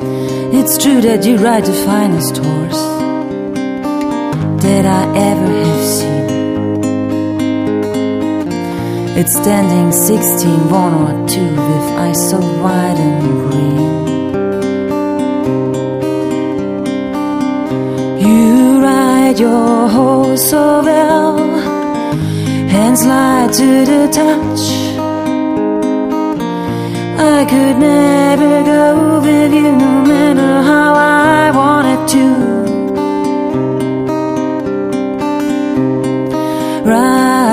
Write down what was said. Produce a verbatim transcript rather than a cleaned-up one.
It's true that you ride the finest horse that I ever have seen. It's standing sixteen, one or two, with eyes so wide and green. You ride your horse so well, hands light to the touch. I could never go with you, no matter how I wanted to. Ride